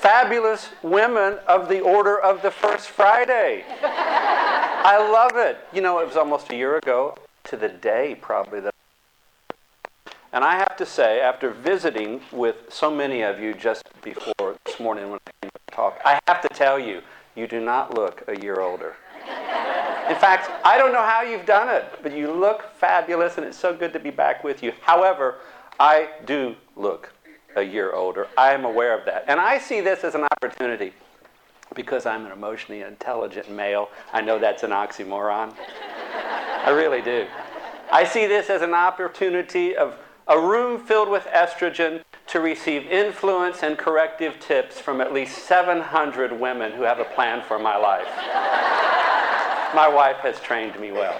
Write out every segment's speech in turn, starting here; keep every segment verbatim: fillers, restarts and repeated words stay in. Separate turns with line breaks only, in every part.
fabulous women of the Order of the First Friday. I love it. You know, it was almost a year ago to the day probably that. And I have to say, after visiting with so many of you just before this morning when I came to talk, I have to tell you, you do not look a year older. In fact, I don't know how you've done it, but you look fabulous, and it's so good to be back with you. However, I do look a year older. I am aware of that. And I see this as an opportunity because I'm an emotionally intelligent male. I know that's an oxymoron. I really do. I see this as an opportunity of a room filled with estrogen to receive influence and corrective tips from at least seven hundred women who have a plan for my life. My wife has trained me well.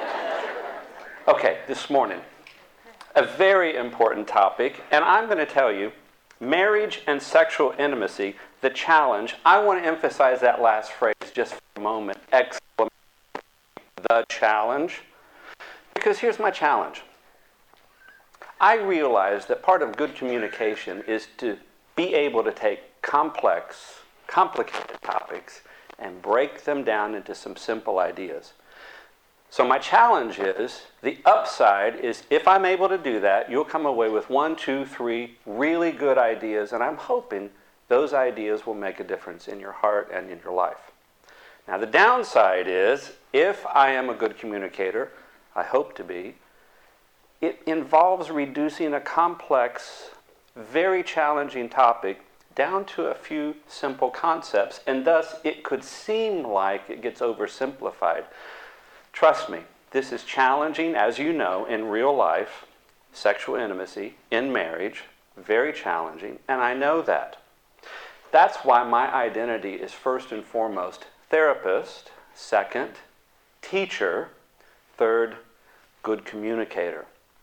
Okay, this morning, a very important topic, and I'm going to tell you, marriage and sexual intimacy, the challenge. I want to emphasize that last phrase just for a moment, exclamation, the challenge, because here's my challenge. I realize that part of good communication is to be able to take complex, complicated topics and break them down into some simple ideas. So my challenge is, the upside is if I'm able to do that, you'll come away with one, two, three really good ideas, and I'm hoping those ideas will make a difference in your heart and in your life. Now the downside is, if I am a good communicator, I hope to be, it involves reducing a complex, very challenging topic down to a few simple concepts, and thus it could seem like it gets oversimplified. Trust me, this is challenging, as you know, in real life, sexual intimacy, in marriage, very challenging, and I know that. That's why my identity is first and foremost therapist, second, teacher, third, good communicator.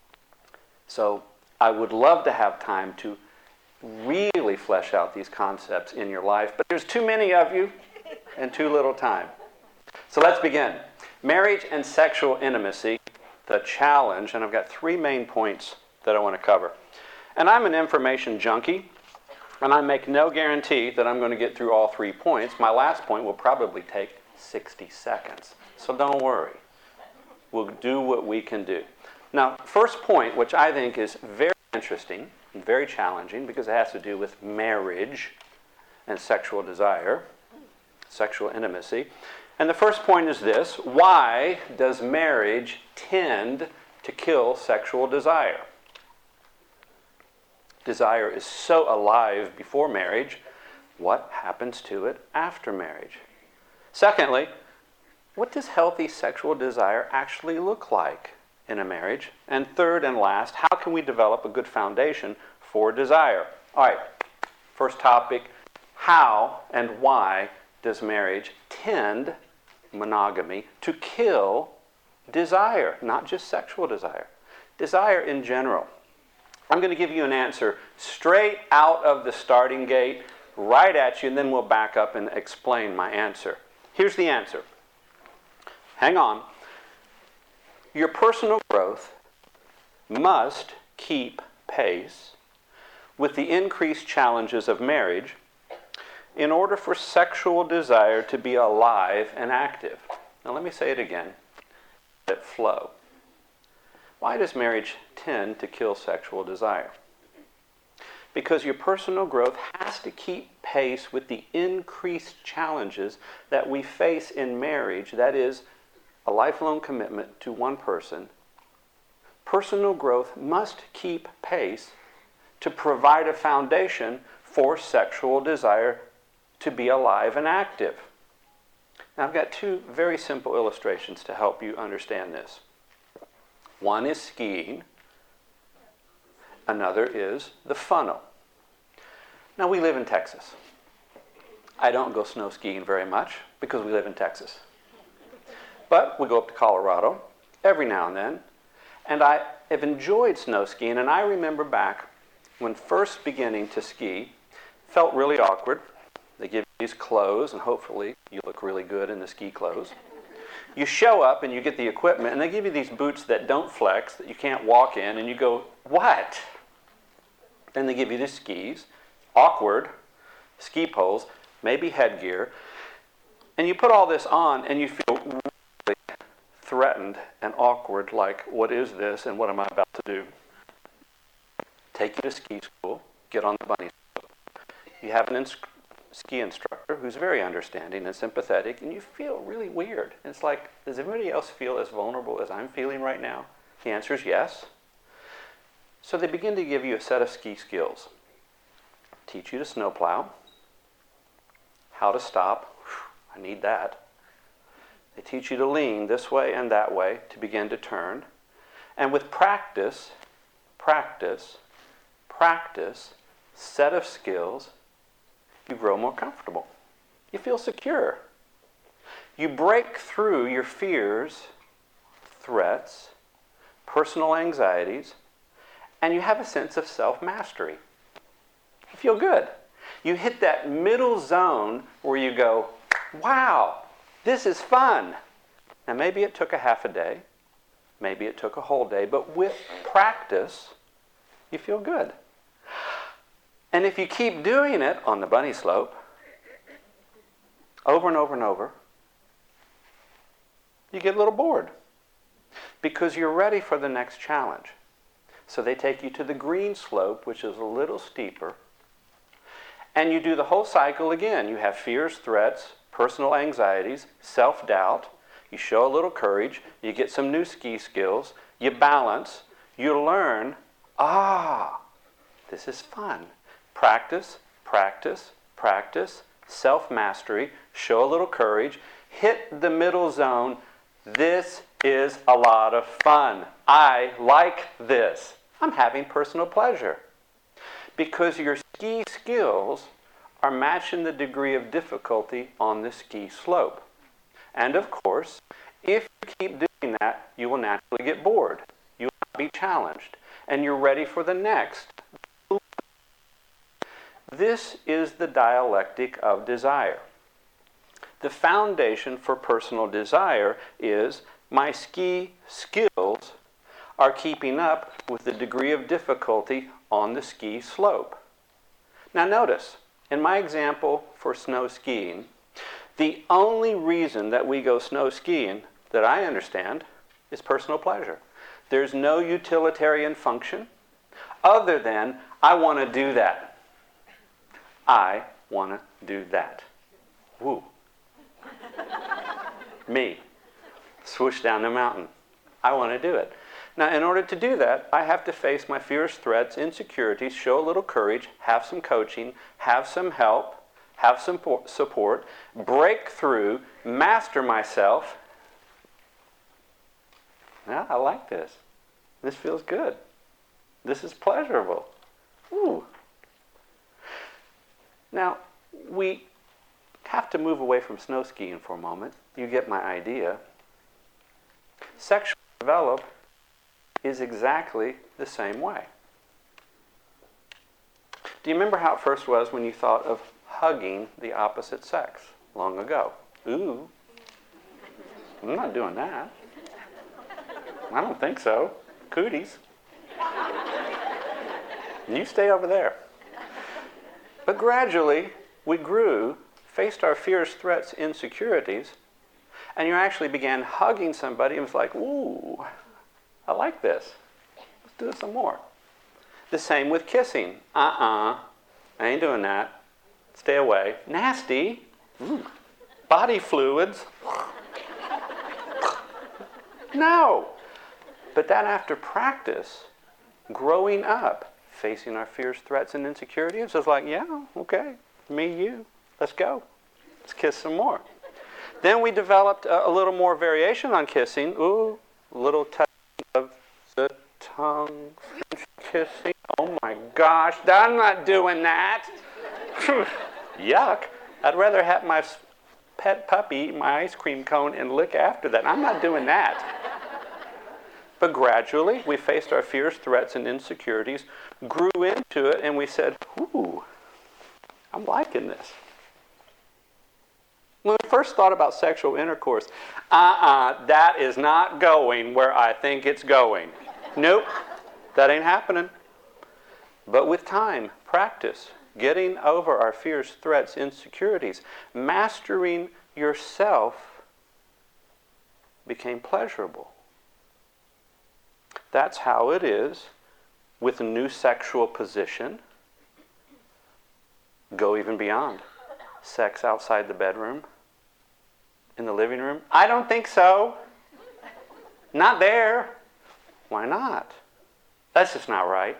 So I would love to have time to really flesh out these concepts in your life, but there's too many of you and too little time. So let's begin. Marriage and sexual intimacy, the challenge, and I've got three main points that I want to cover. And I'm an information junkie, and I make no guarantee that I'm going to get through all three points. My last point will probably take sixty seconds. So don't worry. We'll do what we can do. Now, first point, which I think is very interesting and very challenging because it has to do with marriage and sexual desire, sexual intimacy. And the first point is this: why does marriage tend to kill sexual desire? Desire is so alive before marriage. What happens to it after marriage? Secondly, what does healthy sexual desire actually look like in a marriage? And third and last, how can we develop a good foundation for desire? All right, first topic, how and why does marriage tend, monogamy, to kill desire, not just sexual desire, desire in general? I'm going to give you an answer straight out of the starting gate, right at you, and then we'll back up and explain my answer. Here's the answer. Hang on. Your personal growth must keep pace with the increased challenges of marriage in order for sexual desire to be alive and active. Now let me say it again. Let it flow. Why does marriage tend to kill sexual desire? Because your personal growth has to keep pace with the increased challenges that we face in marriage, that is, a lifelong commitment to one person. Personal growth must keep pace to provide a foundation for sexual desire to be alive and active. Now, I've got two very simple illustrations to help you understand this. One is skiing. Another is the funnel. Now, we live in Texas. I don't go snow skiing very much because we live in Texas. But we go up to Colorado every now and then. And I have enjoyed snow skiing. And I remember back when first beginning to ski, felt really awkward. They give you these clothes, and hopefully you look really good in the ski clothes. You show up and you get the equipment, and they give you these boots that don't flex, that you can't walk in, and you go, what? Then they give you the skis. Awkward. ski poles, maybe headgear, and you put all this on and you feel really threatened and awkward, like, what is this and what am I about to do? Take you to ski school, get on the bunny slope. You have an ins- ski instructor who's very understanding and sympathetic, and you feel really weird. And it's like, does everybody else feel as vulnerable as I'm feeling right now? The answer is yes. So they begin to give you a set of ski skills. Teach you to snowplow, how to stop. Whew, I need that. They teach you to lean this way and that way to begin to turn. And with practice, practice, practice, set of skills, you grow more comfortable. You feel secure. You break through your fears, threats, personal anxieties, and you have a sense of self-mastery. You feel good. You hit that middle zone where you go, wow, this is fun. Now maybe it took a half a day, maybe it took a whole day, but with practice, you feel good. And if you keep doing it on the bunny slope, over and over and over, you get a little bored because you're ready for the next challenge. So they take you to the green slope, which is a little steeper, and you do the whole cycle again. You have fears, threats, personal anxieties, self-doubt. You show a little courage. You get some new ski skills. You balance. You learn, ah, this is fun. Practice, practice, practice, self-mastery, show a little courage, hit the middle zone. This is a lot of fun. I like this. I'm having personal pleasure. Because your ski skills are matching the degree of difficulty on the ski slope. And of course, if you keep doing that, you will naturally get bored. You will not be challenged. And you're ready for the next. This is the dialectic of desire. The foundation for personal desire is my ski skills are keeping up with the degree of difficulty on the ski slope. Now notice, in my example for snow skiing, the only reason that we go snow skiing that I understand is personal pleasure. There's no utilitarian function other than I want to do that. I want to do that. Woo. Me. Swoosh down the mountain. I want to do it. Now, in order to do that, I have to face my fears, threats, insecurities, show a little courage, have some coaching, have some help, have some support, break through, master myself. Now, I like this. This feels good. This is pleasurable. Ooh. Now, we have to move away from snow skiing for a moment. You get my idea. Sexual development is exactly the same way. Do you remember how it first was when you thought of hugging the opposite sex long ago? Ooh, I'm not doing that. I don't think so. Cooties. You stay over there. But gradually, we grew, faced our fears, threats, insecurities, and you actually began hugging somebody and was like, ooh, I like this. Let's do it some more. The same with kissing. Uh-uh, I ain't doing that. Stay away. Nasty. Ooh. Body fluids. No. But then after practice, growing up, facing our fears, threats, and insecurities, it's like, yeah, okay, me, you, let's go. Let's kiss some more. Then we developed a, a little more variation on kissing. Ooh, a little touch of the tongue, French kissing. Oh my gosh, I'm not doing that. Yuck. I'd rather have my pet puppy eat my ice cream cone and lick after that. I'm not doing that. But gradually, we faced our fears, threats, and insecurities, grew into it, and we said, ooh, I'm liking this. When we first thought about sexual intercourse, uh-uh, that is not going where I think it's going. Nope, that ain't happening. But with time, practice, getting over our fears, threats, insecurities, mastering yourself became pleasurable. That's how it is with a new sexual position. Go even beyond. Sex outside the bedroom, in the living room. I don't think so. Not there. Why not? That's just not right.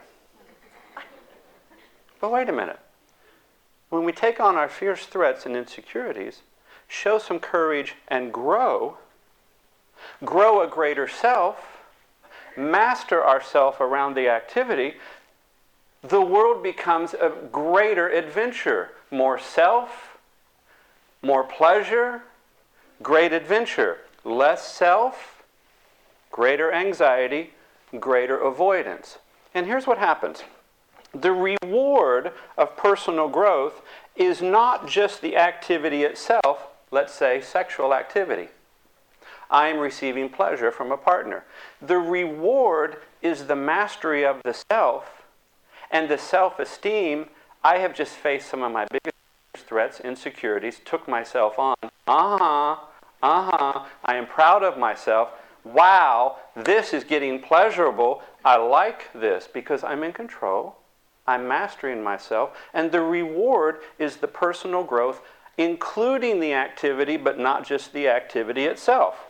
But wait a minute. When we take on our fears, threats, and insecurities, show some courage and grow, grow a greater self, master ourselves around the activity, the world becomes a greater adventure. More self, more pleasure, great adventure. Less self, greater anxiety, greater avoidance. And here's what happens. The reward of personal growth is not just the activity itself, let's say sexual activity. I am receiving pleasure from a partner. The reward is the mastery of the self and the self-esteem. I have just faced some of my biggest threats, insecurities, took myself on. Uh-huh, uh-huh, I am proud of myself. Wow, this is getting pleasurable. I like this because I'm in control. I'm mastering myself. And the reward is the personal growth, including the activity, but not just the activity itself.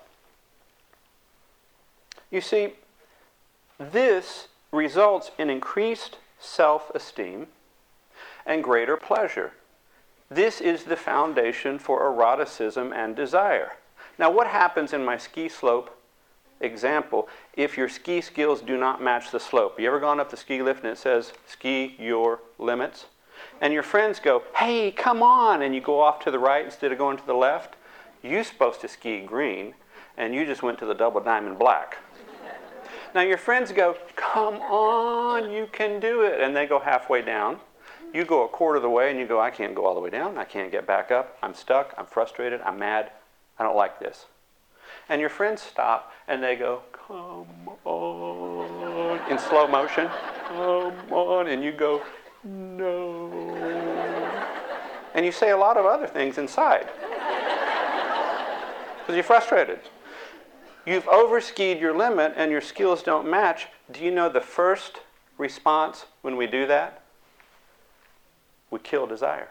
You see, this results in increased self-esteem and greater pleasure. This is the foundation for eroticism and desire. Now, what happens in my ski slope example if your ski skills do not match the slope? You ever gone up the ski lift and it says, ski your limits? And your friends go, hey, come on, and you go off to the right instead of going to the left? You're supposed to ski green, and you just went to the double diamond black. Now your friends go, come on, you can do it. And they go halfway down. You go a quarter of the way and you go, I can't go all the way down. I can't get back up. I'm stuck. I'm frustrated. I'm mad. I don't like this. And your friends stop and they go, come on, in slow motion. Come on. And you go, no. And you say a lot of other things inside because you're frustrated. You've overskied your limit and your skills don't match. Do you know the first response when we do that? We kill desire.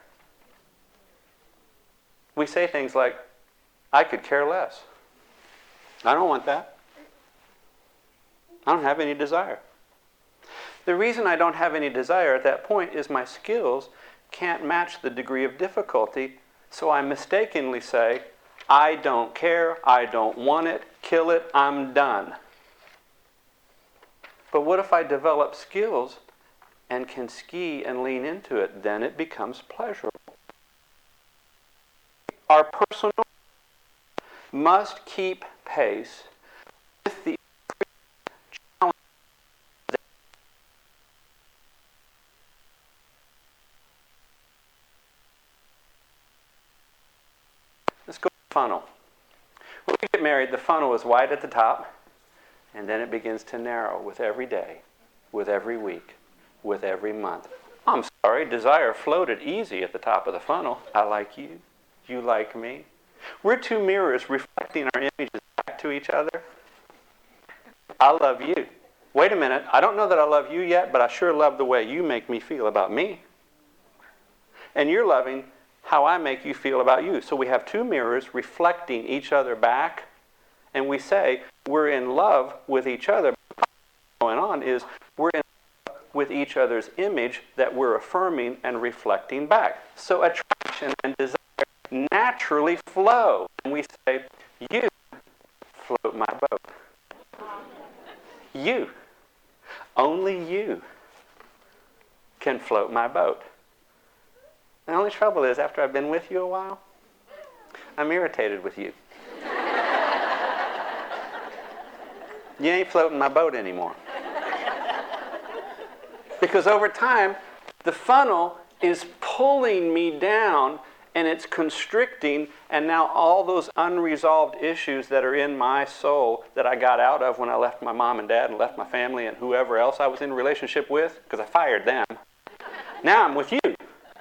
We say things like, I could care less. I don't want that. I don't have any desire. The reason I don't have any desire at that point is my skills can't match the degree of difficulty, so I mistakenly say, I don't care, I don't want it, kill it, I'm done. But what if I develop skills and can ski and lean into it? Then it becomes pleasurable. Our personal must keep pace with the challenge. Let's go to the funnel. When we get married, the funnel is wide at the top, and then it begins to narrow with every day, with every week, with every month. I'm sorry, desire floated easy at the top of the funnel. I like you. You like me. We're two mirrors reflecting our images back to each other. I love you. Wait a minute, I don't know that I love you yet, but I sure love the way you make me feel about me. And you're loving how I make you feel about you. So we have two mirrors reflecting each other back, and we say we're in love with each other. What's going on is we're in love with each other's image that we're affirming and reflecting back. So attraction and desire naturally flow. And we say, you float my boat. You, only you can float my boat. The only trouble is, after I've been with you a while, I'm irritated with you. You ain't floating my boat anymore. Because over time, the funnel is pulling me down and it's constricting, and now all those unresolved issues that are in my soul that I got out of when I left my mom and dad and left my family and whoever else I was in a relationship with, because I fired them. Now I'm with you.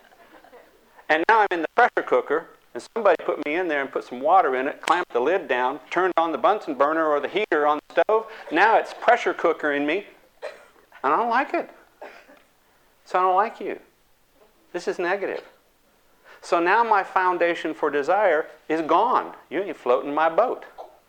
And now I'm in the pressure cooker, and somebody put me in there and put some water in it, clamped the lid down, turned on the Bunsen burner or the heater on the stove. Now it's pressure cooker in me, and I don't like it. So I don't like you. This is negative. So now my foundation for desire is gone. You ain't floating my boat.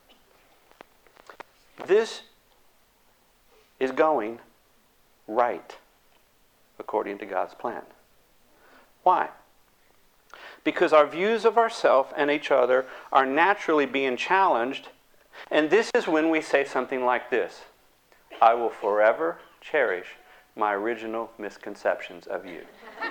This is going right according to God's plan. Why? Because our views of ourselves and each other are naturally being challenged, and this is when we say something like this: I will forever cherish my original misconceptions of you.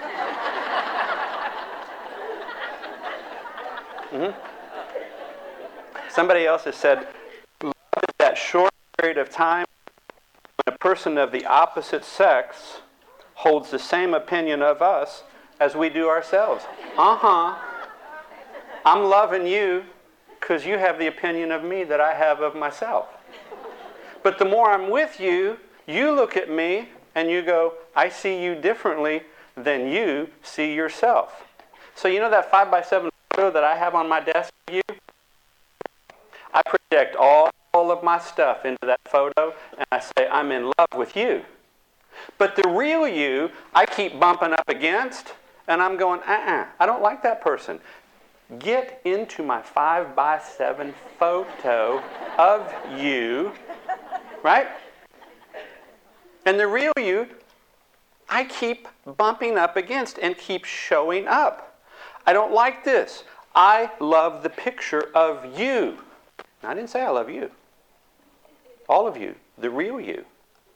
mm-hmm. Somebody else has said, love is that short period of time when a person of the opposite sex holds the same opinion of us as we do ourselves. Uh-huh. I'm loving you because you have the opinion of me that I have of myself. But the more I'm with you, you look at me and you go, I see you differently than you see yourself. So you know that five by seven photo that I have on my desk of you? I project all, all of my stuff into that photo, and I say, I'm in love with you. But the real you, I keep bumping up against, and I'm going, uh-uh, I don't like that person. Get into my five by seven photo of you, right? And the real you, I keep bumping up against and keep showing up. I don't like this. I love the picture of you. Now, I didn't say I love you. All of you, the real you.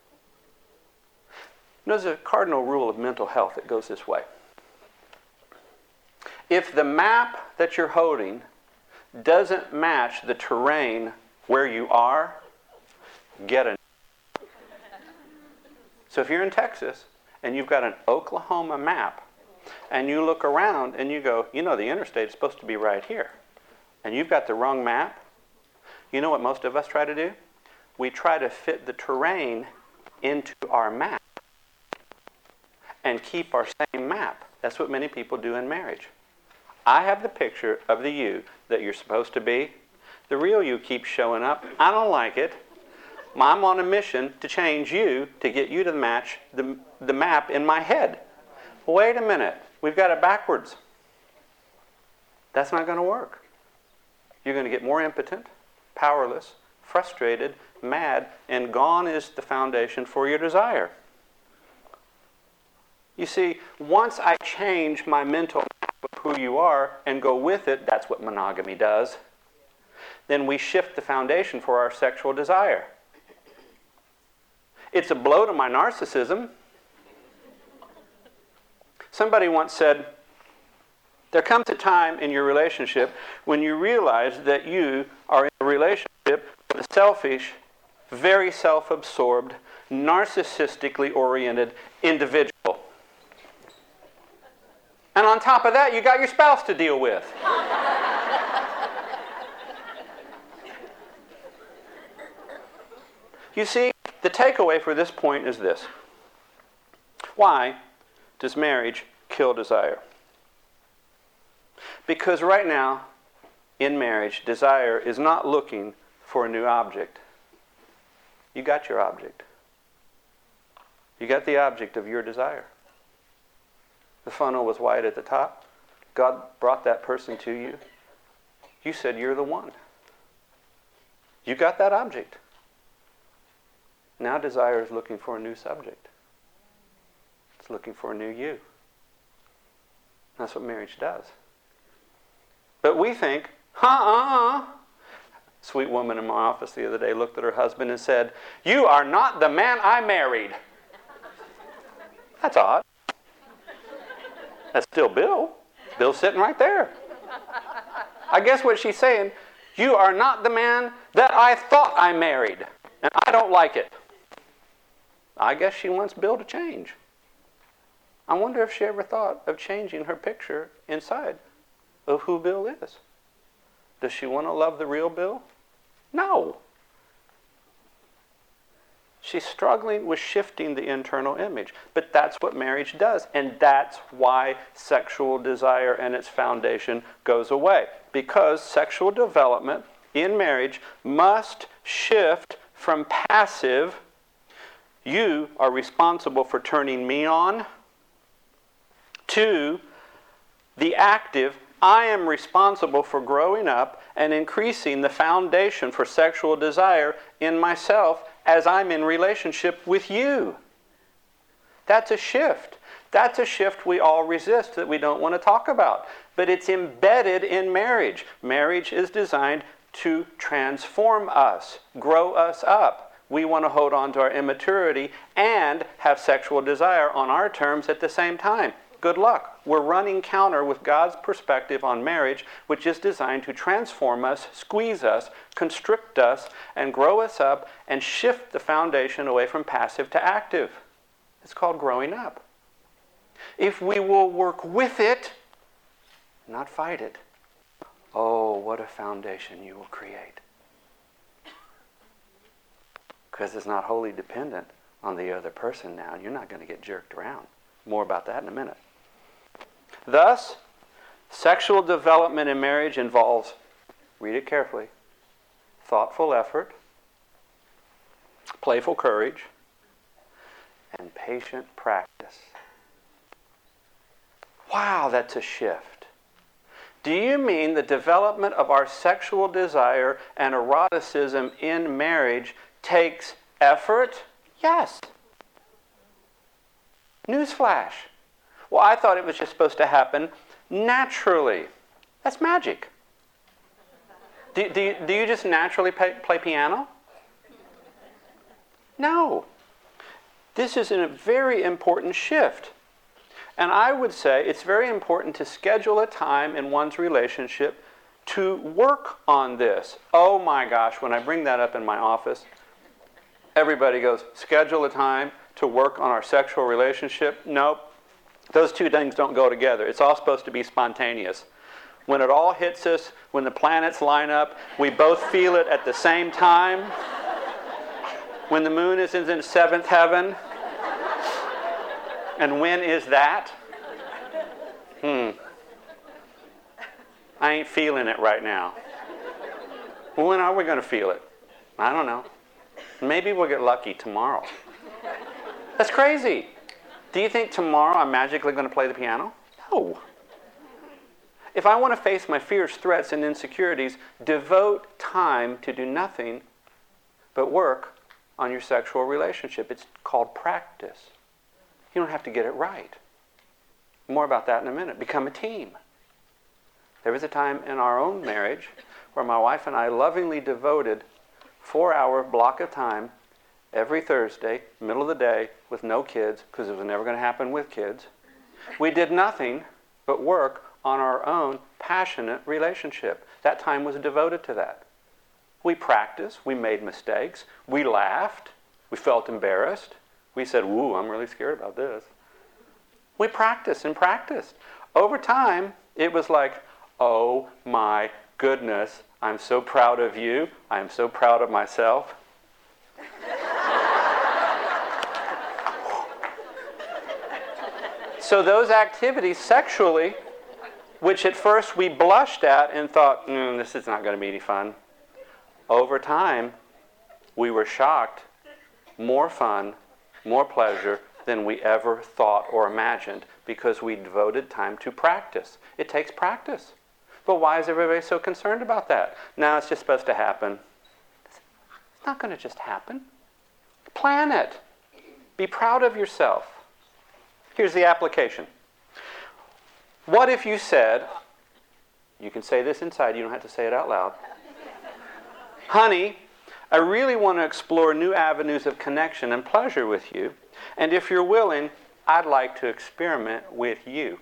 There's a cardinal rule of mental health that goes this way. If the map that you're holding doesn't match the terrain where you are, get a... So if you're in Texas and you've got an Oklahoma map and you look around and you go, you know, the interstate is supposed to be right here, and you've got the wrong map, you know what most of us try to do? We try to fit the terrain into our map and keep our same map. That's what many people do in marriage. I have the picture of the you that you're supposed to be. The real you keeps showing up. I don't like it. I'm on a mission to change you to get you to match the, the map in my head. Wait a minute. We've got it backwards. That's not going to work. You're going to get more impotent, powerless, frustrated, mad, and gone is the foundation for your desire. You see, once I change my mental map of who you are and go with it, that's what monogamy does, then we shift the foundation for our sexual desire. It's a blow to my narcissism. Somebody once said, there comes a time in your relationship when you realize that you are in a relationship with a selfish, very self-absorbed, narcissistically oriented individual. And on top of that, you got your spouse to deal with. You see, the takeaway for this point is this. Why does marriage kill desire? Because right now, in marriage, desire is not looking for a new object. You got your object. You got the object of your desire. The funnel was white at the top. God brought that person to you. You said you're the one. You got that object. Now desire is looking for a new subject. It's looking for a new you. That's what marriage does. But we think, uh-uh. Sweet woman in my office the other day looked at her husband and said, you are not the man I married. That's odd. That's still Bill. Bill's sitting right there. I guess what she's saying, you are not the man that I thought I married, and I don't like it. I guess she wants Bill to change. I wonder if she ever thought of changing her picture inside of who Bill is. Does she want to love the real Bill? No. She's struggling with shifting the internal image. But that's what marriage does. And that's why sexual desire and its foundation goes away. Because sexual development in marriage must shift from passive, you are responsible for turning me on, to the active, I am responsible for growing up and increasing the foundation for sexual desire in myself as I'm in relationship with you. That's a shift. That's a shift we all resist, that we don't want to talk about. But it's embedded in marriage. Marriage is designed to transform us, grow us up. We want to hold on to our immaturity and have sexual desire on our terms at the same time. Good luck. We're running counter with God's perspective on marriage, which is designed to transform us, squeeze us, constrict us, and grow us up, and shift the foundation away from passive to active. It's called growing up. If we will work with it, not fight it, oh, what a foundation you will create. Because it's not wholly dependent on the other person now. You're not going to get jerked around. More about that in a minute. Thus, sexual development in marriage involves, read it carefully, thoughtful effort, playful courage, and patient practice. Wow, that's a shift. Do you mean the development of our sexual desire and eroticism in marriage takes effort? Yes. Newsflash. Well, I thought it was just supposed to happen naturally. That's magic. Do, do, you, do you just naturally play, play piano? No. This is a very important shift. And I would say it's very important to schedule a time in one's relationship to work on this. Oh my gosh, when I bring that up in my office, everybody goes, schedule a time to work on our sexual relationship. Nope. Those two things don't go together. It's all supposed to be spontaneous. When it all hits us, when the planets line up, we both feel it at the same time. When the moon is in seventh heaven. And when is that? Hmm. I ain't feeling it right now. Well, when are we going to feel it? I don't know. Maybe we'll get lucky tomorrow. That's crazy. Do you think tomorrow I'm magically going to play the piano? No. If I want to face my fears, threats, and insecurities, devote time to do nothing but work on your sexual relationship. It's called practice. You don't have to get it right. More about that in a minute. Become a team. There was a time in our own marriage where my wife and I lovingly devoted four-hour block of time every Thursday, middle of the day, with no kids, because it was never going to happen with kids. We did nothing but work on our own passionate relationship. That time was devoted to that. We practiced. We made mistakes. We laughed. We felt embarrassed. We said, "Ooh, I'm really scared about this." We practiced and practiced. Over time, it was like, oh my goodness, I'm so proud of you. I'm so proud of myself. So those activities sexually, which at first we blushed at and thought, mm, this is not going to be any fun. Over time, we were shocked, more fun, more pleasure than we ever thought or imagined, because we devoted time to practice. It takes practice. But why is everybody so concerned about that? Now it's just supposed to happen. It's not going to just happen. Plan it. Be proud of yourself. Here's the application. What if you said, you can say this inside, you don't have to say it out loud. Honey, I really want to explore new avenues of connection and pleasure with you. And if you're willing, I'd like to experiment with you.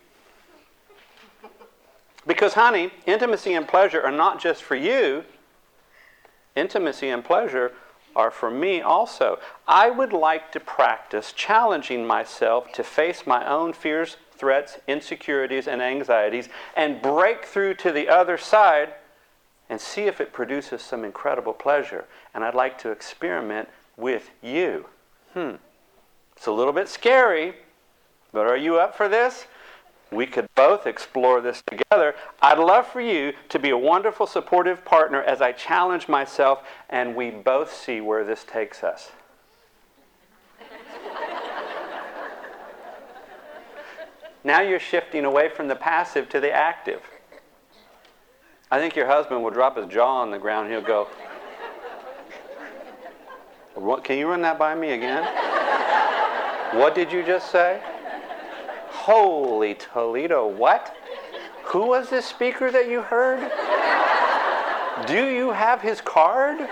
Because, honey, intimacy and pleasure are not just for you. Intimacy and pleasure are for me also. I would like to practice challenging myself to face my own fears, threats, insecurities, and anxieties, and break through to the other side and see if it produces some incredible pleasure. And I'd like to experiment with you. Hmm. It's a little bit scary, but are you up for this? We could both explore this together. I'd love for you to be a wonderful, supportive partner as I challenge myself and we both see where this takes us. Now you're shifting away from the passive to the active. I think your husband will drop his jaw on the ground. He'll go, "What, can you run that by me again? What did you just say? Holy Toledo, what? Who was this speaker that you heard? Do you have his card?"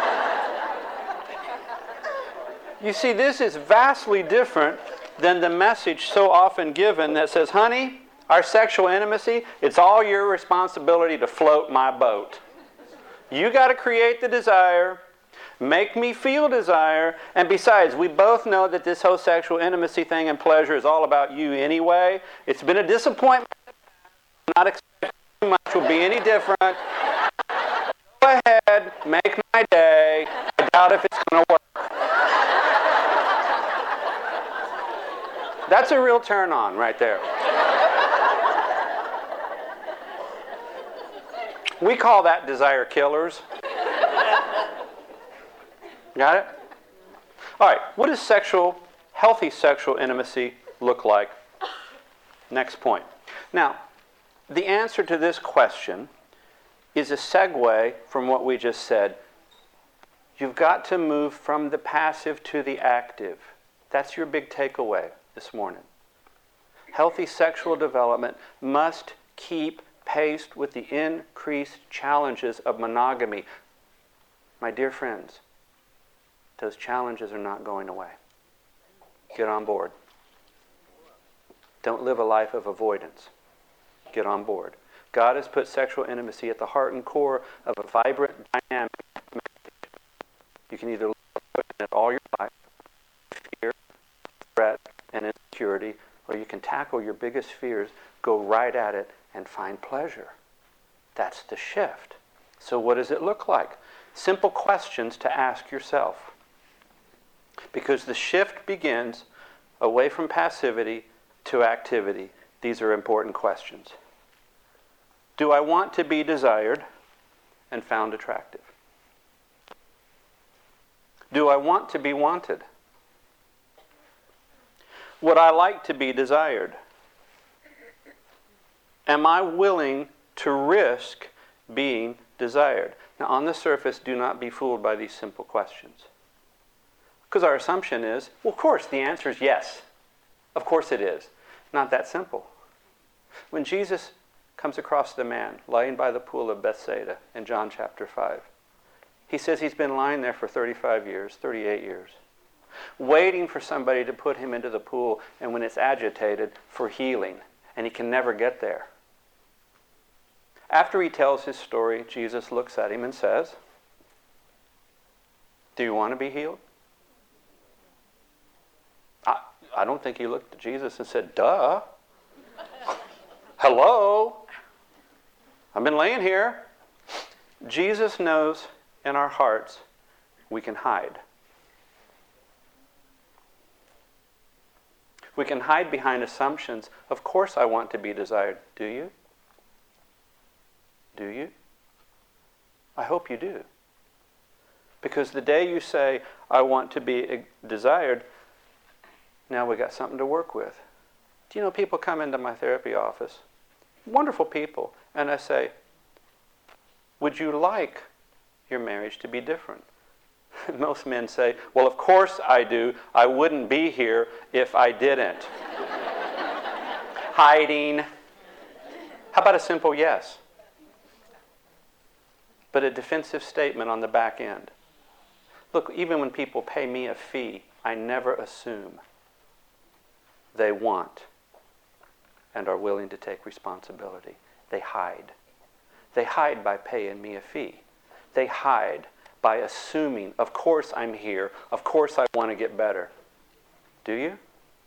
You see, this is vastly different than the message so often given that says, "Honey, our sexual intimacy, it's all your responsibility to float my boat. You got to create the desire, make me feel desire, and besides, we both know that this whole sexual intimacy thing and pleasure is all about you anyway. It's been a disappointment. I'm not expecting too much will be any different. Go ahead, make my day. I doubt if it's going to work." That's a real turn on right there. We call that desire killers. Got it? All right, what does sexual, healthy sexual intimacy look like? Next point. Now, the answer to this question is a segue from what we just said. You've got to move from the passive to the active. That's your big takeaway this morning. Healthy sexual development must keep pace with the increased challenges of monogamy. My dear friends, those challenges are not going away. Get on board. Don't live a life of avoidance. Get on board. God has put sexual intimacy at the heart and core of a vibrant, dynamic marriage. You can either live it all your life, fear, threat, and insecurity, or you can tackle your biggest fears, go right at it, and find pleasure. That's the shift. So what does it look like? Simple questions to ask yourself. Because the shift begins away from passivity to activity. These are important questions. Do I want to be desired and found attractive? Do I want to be wanted? Would I like to be desired? Am I willing to risk being desired? Now, on the surface, do not be fooled by these simple questions. Because our assumption is, well, of course, the answer is yes. Of course it is. Not that simple. When Jesus comes across the man lying by the pool of Bethsaida in John chapter five, he says he's been lying there for thirty-five years, thirty-eight years, waiting for somebody to put him into the pool, and when it's agitated, for healing, and he can never get there. After he tells his story, Jesus looks at him and says, "Do you want to be healed?" I, I don't think he looked at Jesus and said, "Duh. Hello. I've been laying here." Jesus knows in our hearts we can hide. We can hide behind assumptions. Of course I want to be desired. Do you? Do you? I hope you do. Because the day you say, "I want to be desired," now we got something to work with. Do you know, people come into my therapy office, wonderful people, and I say, "Would you like your marriage to be different?" Most men say, "Well, of course I do. I wouldn't be here if I didn't." Hiding. How about a simple yes? But a defensive statement on the back end. Look, even when people pay me a fee, I never assume they want and are willing to take responsibility. They hide. They hide by paying me a fee. They hide by assuming, of course I'm here, of course I want to get better. Do you?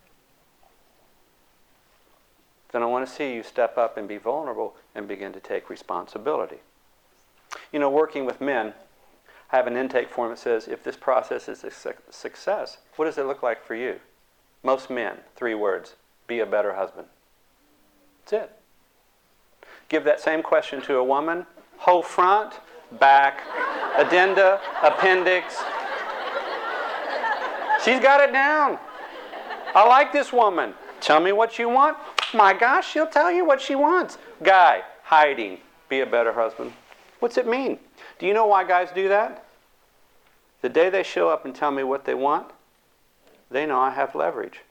Then I want to see you step up and be vulnerable and begin to take responsibility. You know, working with men, I have an intake form that says, if this process is a success, what does it look like for you? Most men, three words: be a better husband. That's it. Give that same question to a woman, whole front, back, addenda, appendix. She's got it down. I like this woman. Tell me what you want. My gosh, she'll tell you what she wants. Guy, hiding, be a better husband. What's it mean? Do you know why guys do that? The day they show up and tell me what they want, they know I have leverage.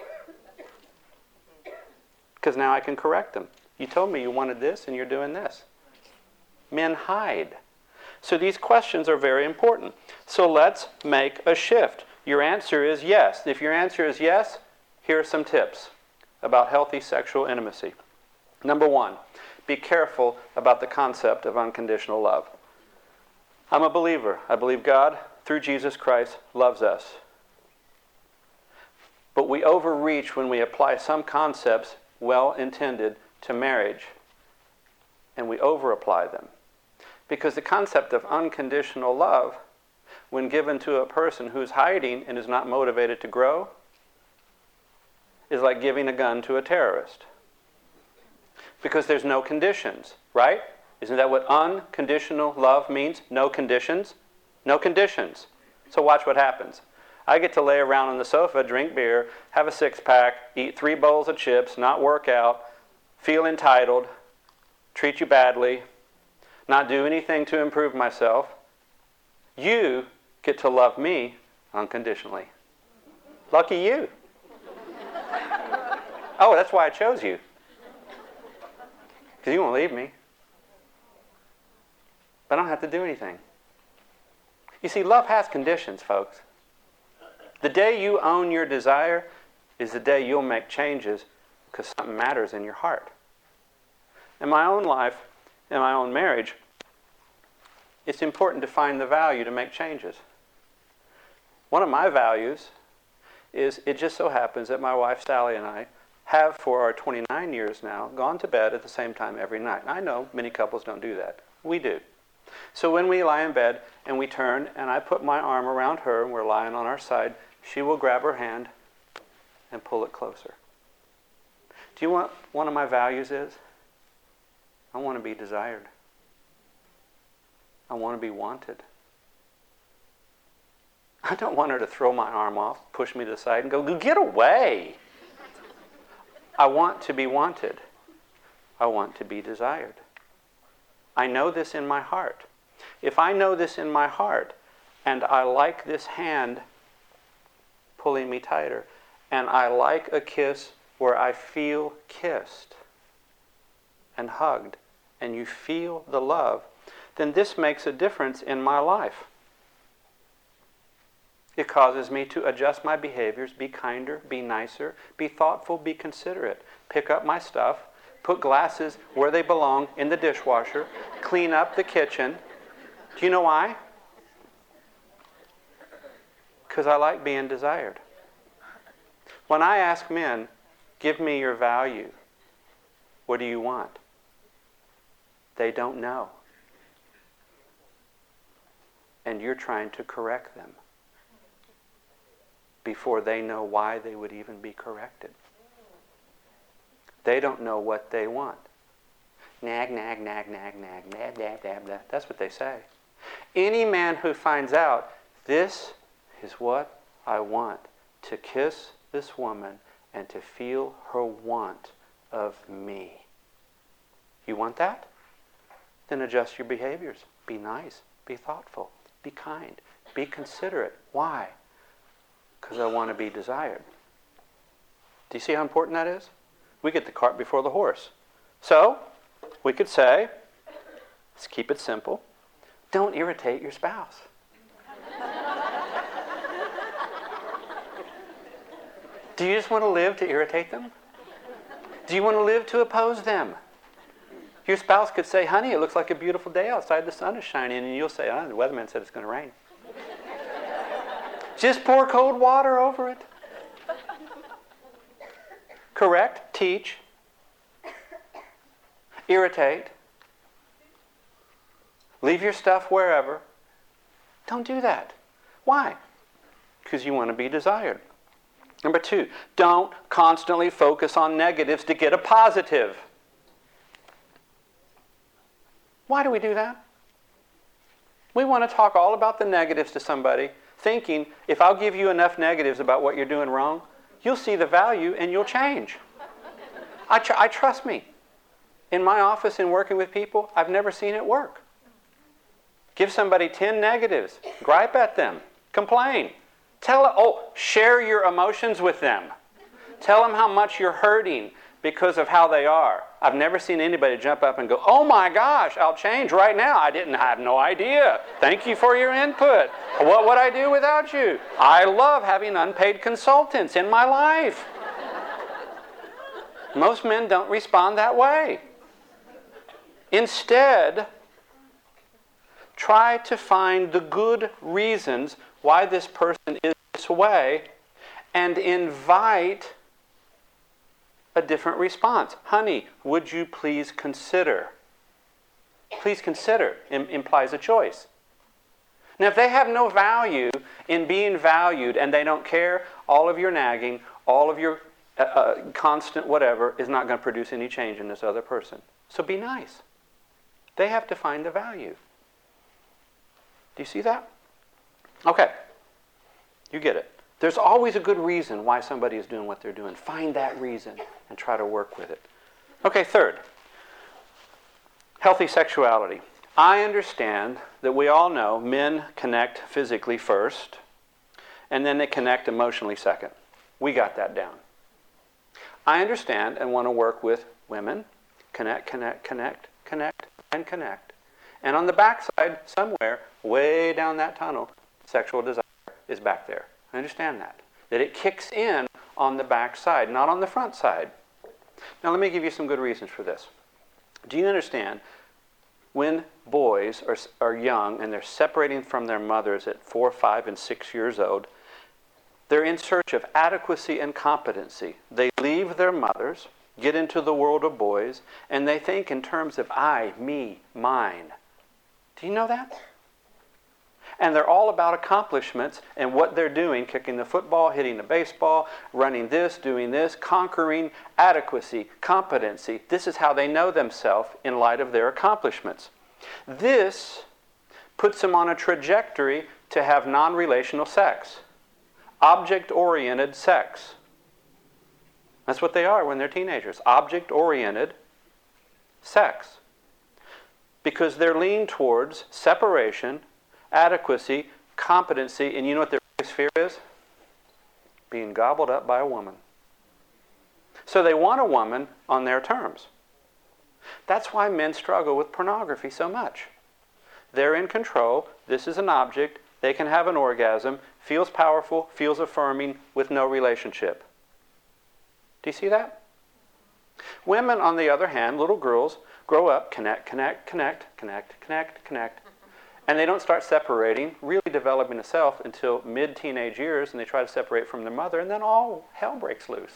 Because now I can correct them. You told me you wanted this and you're doing this. Men hide. So these questions are very important. So let's make a shift. Your answer is yes. If your answer is yes, here are some tips about healthy sexual intimacy. Number one, be careful about the concept of unconditional love. I'm a believer. I believe God, through Jesus Christ, loves us. But we overreach when we apply some concepts, well-intended, to marriage, and we over-apply them. Because the concept of unconditional love, when given to a person who's hiding and is not motivated to grow, is like giving a gun to a terrorist. Because there's no conditions, right? Isn't that what unconditional love means? No conditions? No conditions. So watch what happens. I get to lay around on the sofa, drink beer, have a six-pack, eat three bowls of chips, not work out, feel entitled, treat you badly, not do anything to improve myself. You get to love me unconditionally. Lucky you. Oh, that's why I chose you. Because you won't leave me. But I don't have to do anything. You see, love has conditions, folks. The day you own your desire is the day you'll make changes because something matters in your heart. In my own life, in my own marriage, it's important to find the value to make changes. One of my values is, it just so happens that my wife Sally and I have for our twenty-nine years now gone to bed at the same time every night. I know many couples don't do that. We do. So when we lie in bed and we turn and I put my arm around her and we're lying on our side, she will grab her hand and pull it closer. Do you want one of my values is? I want to be desired. I want to be wanted. I don't want her to throw my arm off, push me to the side and go, get away. I want to be wanted. I want to be desired. I know this in my heart. If I know this in my heart, and I like this hand pulling me tighter, and I like a kiss where I feel kissed and hugged, and you feel the love, then this makes a difference in my life. It causes me to adjust my behaviors, be kinder, be nicer, be thoughtful, be considerate, pick up my stuff, put glasses where they belong in the dishwasher, clean up the kitchen. Do you know why? Because I like being desired. When I ask men, give me your value, what do you want? They don't know. And you're trying to correct them before they know why they would even be corrected. They don't know what they want. Nag, nag, nag, nag, nag, nag, nag, nag, nag. That's what they say. Any man who finds out, this is what I want, to kiss this woman and to feel her want of me. You want that? Then adjust your behaviors. Be nice. Be thoughtful. Be kind. Be considerate. Why? Because I want to be desired. Do you see how important that is? We get the cart before the horse. So, we could say, let's keep it simple, don't irritate your spouse. Do you just want to live to irritate them? Do you want to live to oppose them? Your spouse could say, honey, it looks like a beautiful day outside, the sun is shining, and you'll say, oh, the weatherman said it's going to rain. Just pour cold water over it. Correct, teach, irritate, leave your stuff wherever, Don't do that. Why? Because you want to be desired. Number two, don't constantly focus on negatives to get a positive. Why do we do that? We want to talk all about the negatives to somebody, thinking if I'll give you enough negatives about what you're doing wrong, you'll see the value and you'll change. I, tr- I trust me. In my office and working with people, I've never seen it work. Give somebody ten negatives, gripe at them, complain. Tell, oh, share your emotions with them. Tell them how much you're hurting because of how they are. I've never seen anybody jump up and go, oh my gosh, I'll change right now. I didn't have no idea. Thank you for your input. What would I do without you? I love having unpaid consultants in my life. Most men don't respond that way. Instead, try to find the good reasons why this person is this way and invite a different response. Honey, would you please consider? Please consider im- implies a choice. Now, if they have no value in being valued and they don't care, all of your nagging, all of your uh, uh, constant whatever is not going to produce any change in this other person. So be nice. They have to find the value. Do you see that? Okay. You get it. There's always a good reason why somebody is doing what they're doing. Find that reason and try to work with it. Okay, third. Healthy sexuality. I understand that we all know men connect physically first, and then they connect emotionally second. We got that down. I understand and want to work with women. Connect, connect, connect, connect, and connect. And on the backside, somewhere, way down that tunnel, sexual desire is back there. I understand that. That it kicks in on the backside, not on the front side. Now let me give you some good reasons for this. Do you understand when boys are, are young and they're separating from their mothers at four, five, and six years old, they're in search of adequacy and competency. They leave their mothers, get into the world of boys, and they think in terms of I, me, mine. Do you know that? And they're all about accomplishments and what they're doing, kicking the football, hitting the baseball, running this, doing this, conquering adequacy, competency. This is how they know themselves in light of their accomplishments. This puts them on a trajectory to have non-relational sex. Object-oriented sex. That's what they are when they're teenagers. Object-oriented sex. Because they're leaned towards separation, adequacy, competency, and you know what their biggest fear is? Being gobbled up by a woman. So they want a woman on their terms. That's why men struggle with pornography so much. They're in control. This is an object. They can have an orgasm. Feels powerful, feels affirming, with no relationship. Do you see that? Women, on the other hand, little girls, grow up, connect, connect, connect, connect, connect, connect. And they don't start separating, really developing a self until mid-teenage years, and they try to separate from their mother, and then all hell breaks loose.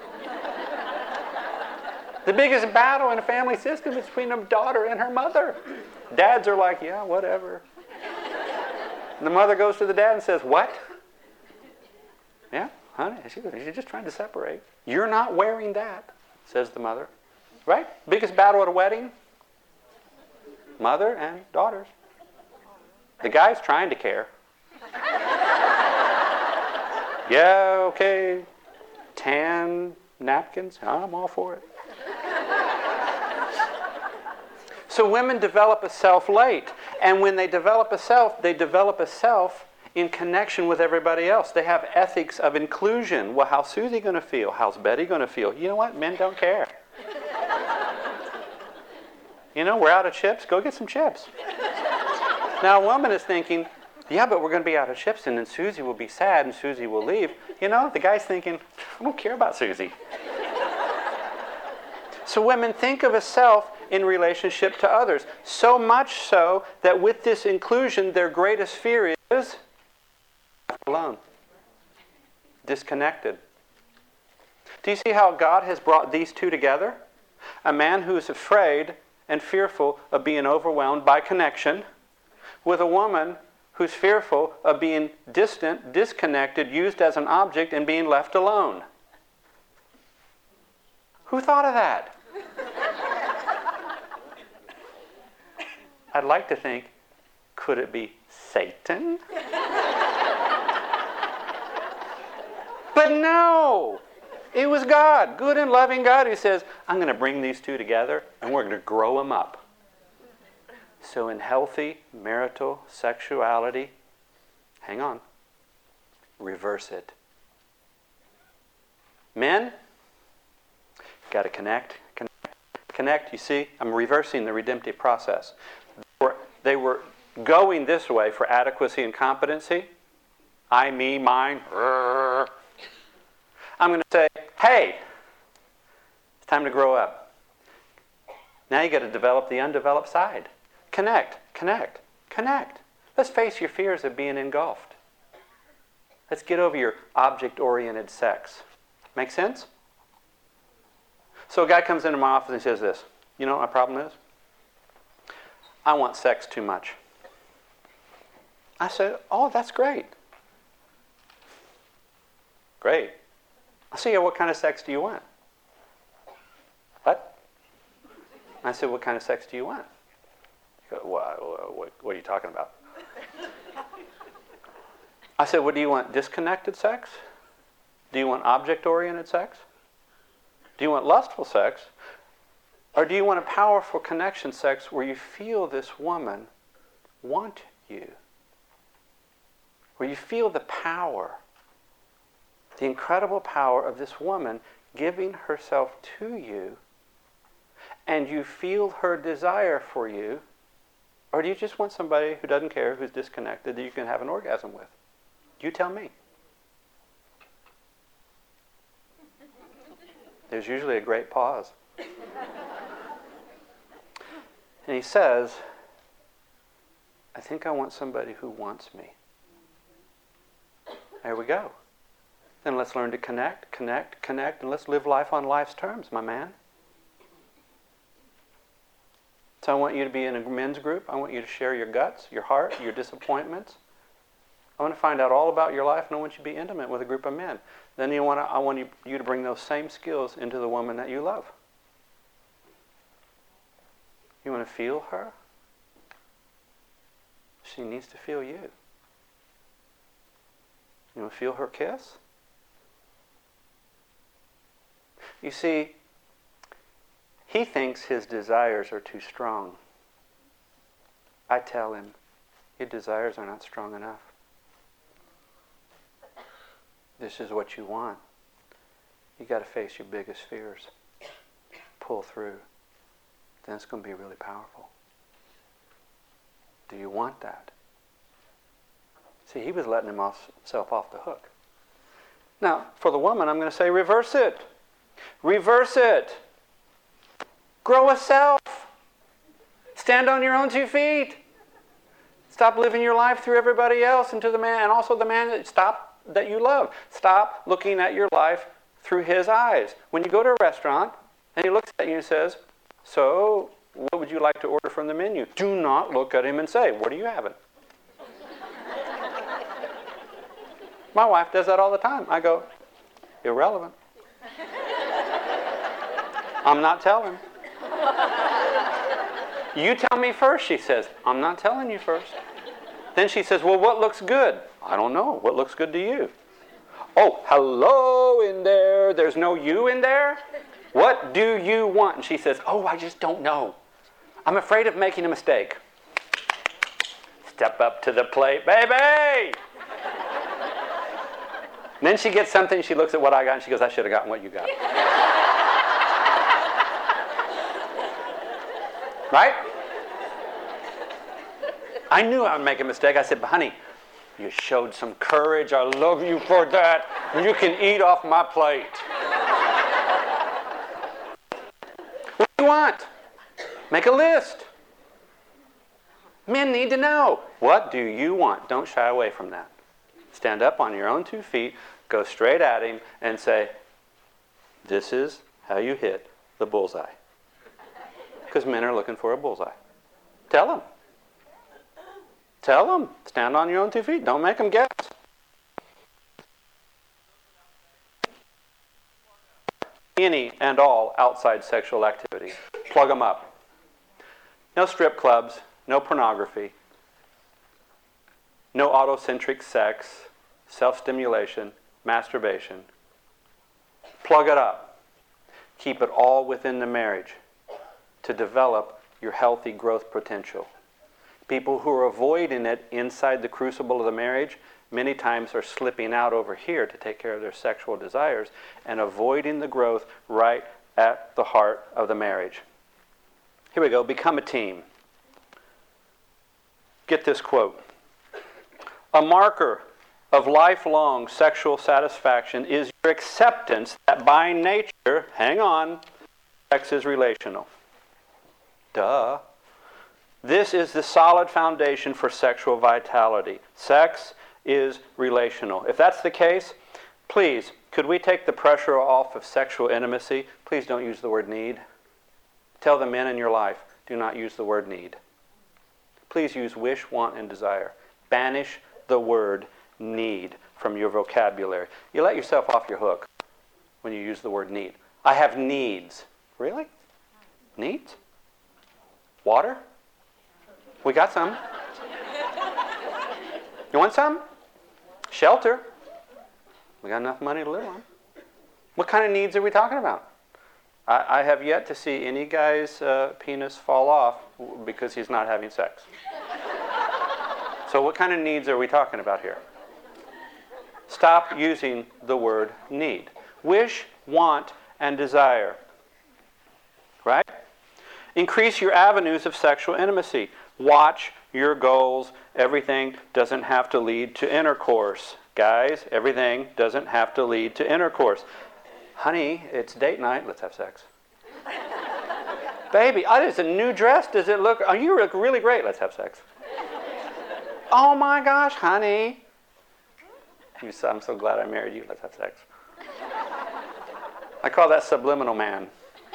The biggest battle in a family system is between a daughter and her mother. Dads are like, yeah, whatever. And the mother goes to the dad and says, what? Yeah, honey, she's just trying to separate. You're not wearing that, says the mother. Right? Biggest battle at a wedding? Mother and daughters. The guy's trying to care. Yeah, okay. Tan napkins? I'm all for it. So women develop a self late. And when they develop a self, they develop a self in connection with everybody else. They have ethics of inclusion. Well, how's Susie going to feel? How's Betty going to feel? You know what? Men don't care. You know, we're out of chips. Go get some chips. Now, a woman is thinking, yeah, but we're going to be out of chips, and then Susie will be sad, and Susie will leave. You know, the guy's thinking, I don't care about Susie. So women think of a self in relationship to others. So much so that with this inclusion, their greatest fear is alone, disconnected. Do you see how God has brought these two together? A man who is afraid and fearful of being overwhelmed by connection, with a woman who's fearful of being distant, disconnected, used as an object, and being left alone. Who thought of that? I'd like to think, could it be Satan? But no! It was God, good and loving God, who says, I'm going to bring these two together and we're going to grow them up. So in healthy marital sexuality, hang on, reverse it. Men, got to connect, connect, connect. You see, I'm reversing the redemptive process. They were, they were going this way for adequacy and competency. I, me, mine. I'm going to say, hey, it's time to grow up. Now you got to develop the undeveloped side. Connect, connect, connect. Let's face your fears of being engulfed. Let's get over your object-oriented sex. Make sense? So a guy comes into my office and says this. You know what my problem is? I want sex too much. I said, oh, that's great. Great. I said, what kind of sex do you want? What? I said, what kind of sex do you want? He goes, what, what, what are you talking about? I said, what do you want? Disconnected sex? Do you want object-oriented sex? Do you want lustful sex? Or do you want a powerful connection sex where you feel this woman want you? Where you feel the power, the incredible power of this woman giving herself to you, and you feel her desire for you? Or do you just want somebody who doesn't care, who's disconnected, that you can have an orgasm with? You tell me. There's usually a great pause. And he says, I think I want somebody who wants me. There we go. Then let's learn to connect, connect, connect, and let's live life on life's terms, my man. So I want you to be in a men's group. I want you to share your guts, your heart, your disappointments. I want to find out all about your life, and I want you to be intimate with a group of men. Then you want to, I want you, you to bring those same skills into the woman that you love. You want to feel her? She needs to feel you. You want to feel her kiss? You see, he thinks his desires are too strong. I tell him, your desires are not strong enough. This is what you want. You got to face your biggest fears. Pull through. Then it's going to be really powerful. Do you want that? See, he was letting himself off the hook. Now, for the woman, I'm going to say reverse it. Reverse it. Grow a self. Stand on your own two feet. Stop living your life through everybody else and to the man, and also the man that stop that you love. Stop looking at your life through his eyes. When you go to a restaurant and he looks at you and says, so, what would you like to order from the menu? Do not look at him and say, what are you having? My wife does that all the time. I go, irrelevant. I'm not telling. You tell me first, she says. I'm not telling you first. Then she says, well, what looks good? I don't know. What looks good to you? Oh, hello in there. There's no you in there? What do you want? And she says, oh, I just don't know. I'm afraid of making a mistake. Step up to the plate, baby! And then she gets something, she looks at what I got, and she goes, I should have gotten what you got. Right? I knew I would make a mistake. I said, but honey, you showed some courage. I love you for that. You can eat off my plate. What do you want? Make a list. Men need to know. What do you want? Don't shy away from that. Stand up on your own two feet, go straight at him, and say, this is how you hit the bullseye. Because men are looking for a bullseye. Tell them. Tell them. Stand on your own two feet. Don't make them guess. Any and all outside sexual activity. Plug them up. No strip clubs. No pornography. No autocentric sex. Self-stimulation. Masturbation. Plug it up. Keep it all within the marriage to develop your healthy growth potential. People who are avoiding it inside the crucible of the marriage many times are slipping out over here to take care of their sexual desires and avoiding the growth right at the heart of the marriage. Here we go. Become a team. Get this quote. A marker of lifelong sexual satisfaction is your acceptance that by nature, hang on, sex is relational. Duh. This is the solid foundation for sexual vitality. Sex is relational. If that's the case, please, could we take the pressure off of sexual intimacy? Please don't use the word need. Tell the men in your life, do not use the word need. Please use wish, want, and desire. Banish the word need from your vocabulary. You let yourself off your hook when you use the word need. I have needs. Really? Needs? Water? We got some. You want some? Shelter? We got enough money to live on. What kind of needs are we talking about? I, I have yet to see any guy's uh, penis fall off because he's not having sex. So what kind of needs are we talking about here? Stop using the word need. Wish, want, and desire. Right? Increase your avenues of sexual intimacy. Watch your goals. Everything doesn't have to lead to intercourse. Guys, everything doesn't have to lead to intercourse. Honey, it's date night. Let's have sex. Baby, oh, it's a new dress. Does it look... Oh, you look really great. Let's have sex. Oh my gosh, honey. You said, I'm so glad I married you. Let's have sex. I call that subliminal man.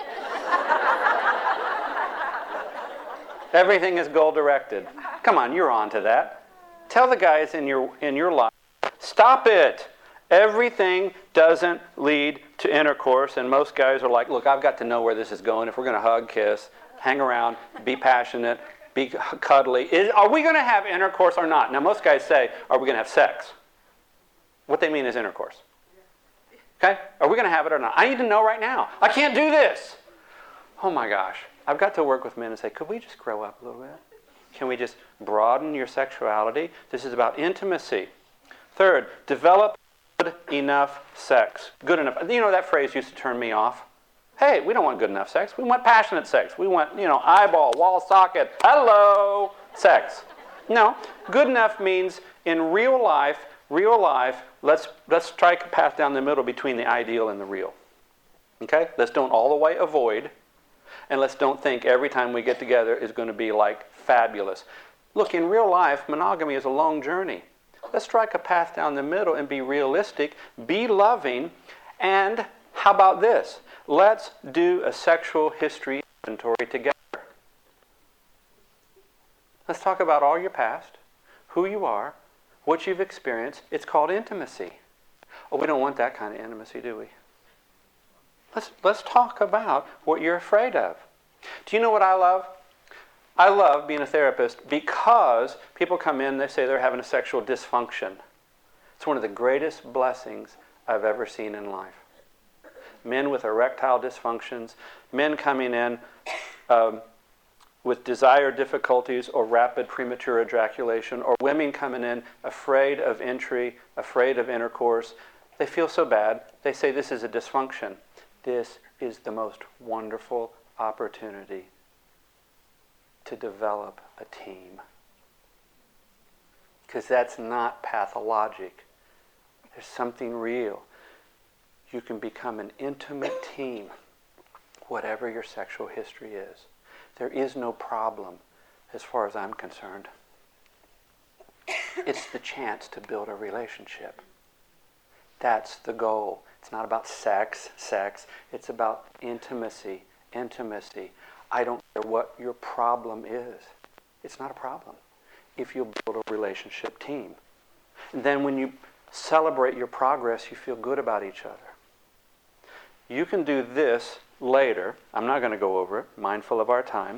Everything is goal-directed. Come on, you're on to that. Tell the guys in your in your life, stop it. Everything doesn't lead to intercourse, and most guys are like, look, I've got to know where this is going. If we're going to hug, kiss, hang around, be passionate, be cuddly. Is, are we going to have intercourse or not? Now, most guys say, are we going to have sex? What they mean is intercourse. Okay? Are we going to have it or not? I need to know right now. I can't do this. Oh my gosh. I've got to work with men and say, could we just grow up a little bit? Can we just broaden your sexuality? This is about intimacy. Third, develop good enough sex. Good enough. You know, that phrase used to turn me off. Hey, we don't want good enough sex. We want passionate sex. We want, you know, eyeball, wall socket, hello, sex. No, good enough means in real life, real life, let's let's strike a path down the middle between the ideal and the real. Okay? Let's don't all the way avoid. And let's don't think every time we get together is going to be like fabulous. Look, in real life, monogamy is a long journey. Let's strike a path down the middle and be realistic, be loving, and how about this? Let's do a sexual history inventory together. Let's talk about all your past, who you are, what you've experienced. It's called intimacy. Oh, we don't want that kind of intimacy, do we? Let's, let's talk about what you're afraid of. Do you know what I love? I love being a therapist because people come in, they say they're having a sexual dysfunction. It's one of the greatest blessings I've ever seen in life. Men with erectile dysfunctions, men coming in um, with desire difficulties or rapid premature ejaculation, or women coming in afraid of entry, afraid of intercourse. They feel so bad. They say this is a dysfunction. This is the most wonderful opportunity to develop a team. Because that's not pathologic. There's something real. You can become an intimate team, whatever your sexual history is. There is no problem as far as I'm concerned. It's the chance to build a relationship. That's the goal. It's not about sex, sex. It's about intimacy, intimacy. I don't care what your problem is. It's not a problem. if you build a relationship team. And then when you celebrate your progress, you feel good about each other. You can do this later. I'm not going to go over it, mindful of our time.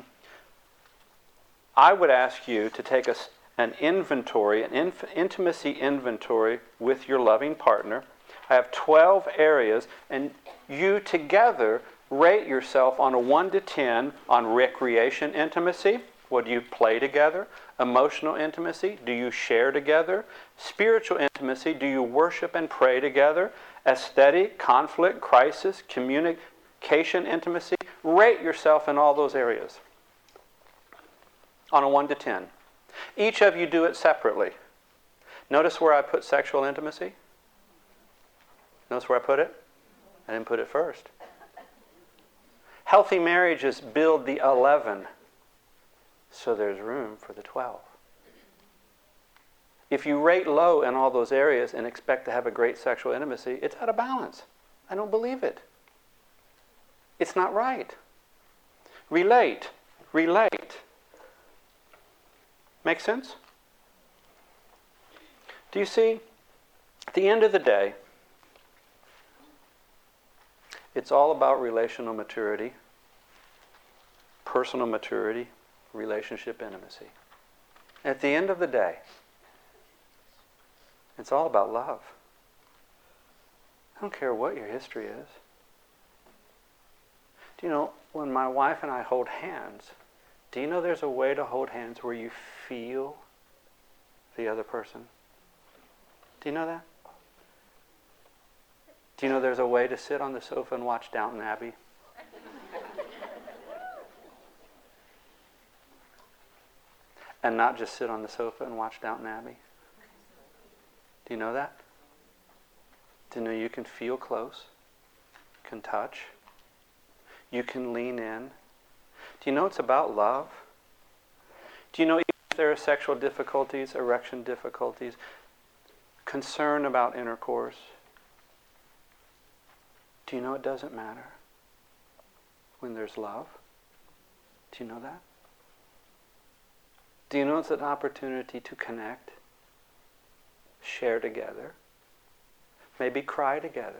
I would ask you to take a, an inventory, an inf- intimacy inventory with your loving partner. I have twelve areas, and you together rate yourself on a one to ten on recreation intimacy. What do you play together? Emotional intimacy. Do you share together? Spiritual intimacy. Do you worship and pray together? Aesthetic, conflict, crisis, communication intimacy. Rate yourself in all those areas on a one to ten. Each of you do it separately. Notice where I put sexual intimacy? Notice where I put it? I didn't put it first. Healthy marriages build the eleven, so there's room for the twelve. If you rate low in all those areas and expect to have a great sexual intimacy, it's out of balance. I don't believe it. It's not right. Relate. Relate. Make sense? Do you see? At the end of the day, it's all about relational maturity, personal maturity, relationship intimacy. At the end of the day, it's all about love. I don't care what your history is. Do you know, when my wife and I hold hands, do you know there's a way to hold hands where you feel the other person? Do you know that? Do you know there's a way to sit on the sofa and watch Downton Abbey? And not just sit on the sofa and watch Downton Abbey? Do you know that? Do you know you can feel close, can touch, you can lean in? Do you know it's about love? Do you know if there are sexual difficulties, erection difficulties, concern about intercourse, do you know it doesn't matter when there's love? Do you know that? Do you know it's an opportunity to connect, share together, maybe cry together,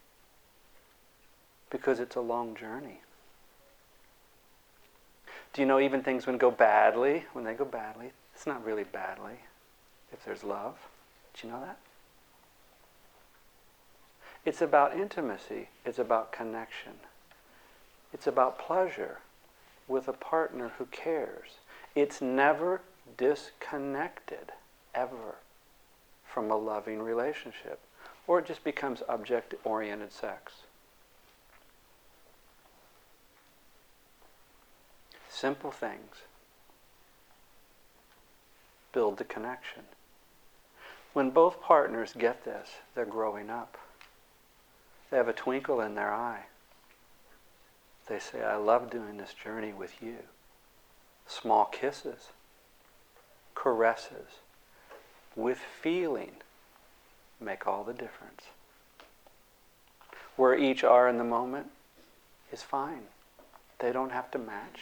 because it's a long journey? Do you know even things when go badly, when they go badly, it's not really badly if there's love? Do you know that? It's about intimacy. It's about connection. It's about pleasure with a partner who cares. It's never disconnected, ever, from a loving relationship. Or it just becomes object-oriented sex. Simple things build the connection. When both partners get this, they're growing up. They have a twinkle in their eye. They say, I love doing this journey with you. Small kisses, caresses, with feeling, make all the difference. Where each are in the moment is fine. They don't have to match.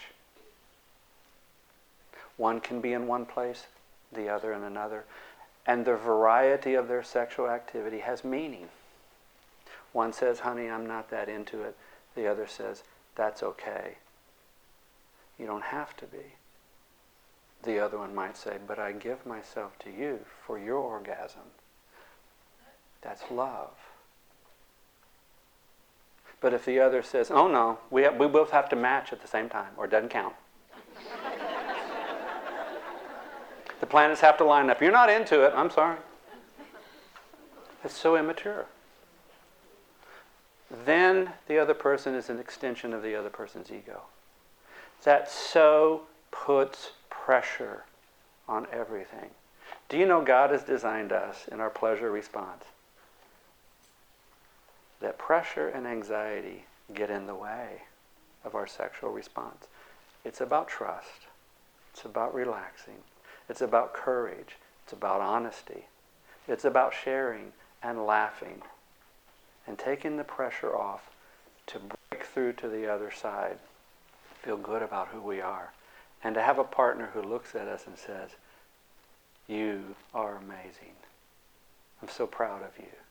One can be in one place, the other in another. And the variety of their sexual activity has meaning. One says, honey, I'm not that into it. The other says, that's okay. You don't have to be. The other one might say, but I give myself to you for your orgasm. That's love. But if the other says, oh no, we, have, we both have to match at the same time, or it doesn't count. The planets have to line up. You're not into it, I'm sorry. It's so immature. Then the other person is an extension of the other person's ego. That so puts pressure on everything. Do you know God has designed us in our pleasure response that pressure and anxiety get in the way of our sexual response? It's about trust. It's about relaxing. It's about courage. It's about honesty. It's about sharing and laughing and taking the pressure off to break through to the other side, feel good about who we are, and to have a partner who looks at us and says, You are amazing. I'm so proud of you.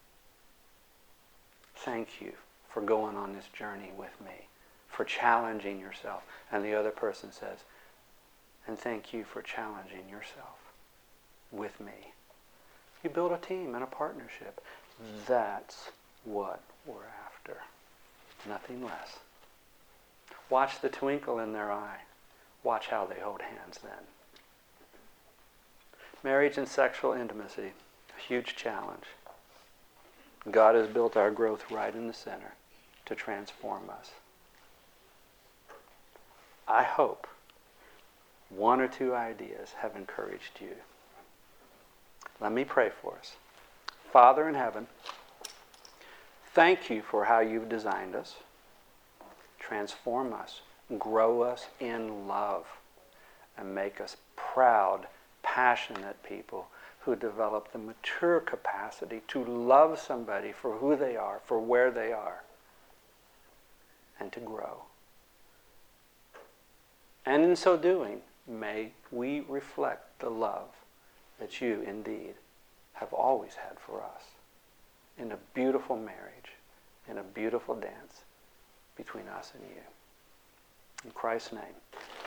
Thank you for going on this journey with me, for challenging yourself. And the other person says, and thank you for challenging yourself with me. You build a team and a partnership. That's what we're after. Nothing less. Watch the twinkle in their eye. Watch how they hold hands then. Marriage and sexual intimacy, a huge challenge. God has built our growth right in the center to transform us. I hope one or two ideas have encouraged you. Let me pray for us. Father in heaven, thank you for how you've designed us. Transform us, grow us in love, and make us proud, passionate people who develop the mature capacity to love somebody for who they are, for where they are, and to grow. And in so doing, may we reflect the love that you indeed have always had for us in a beautiful marriage, in a beautiful dance between us and you. In Christ's name.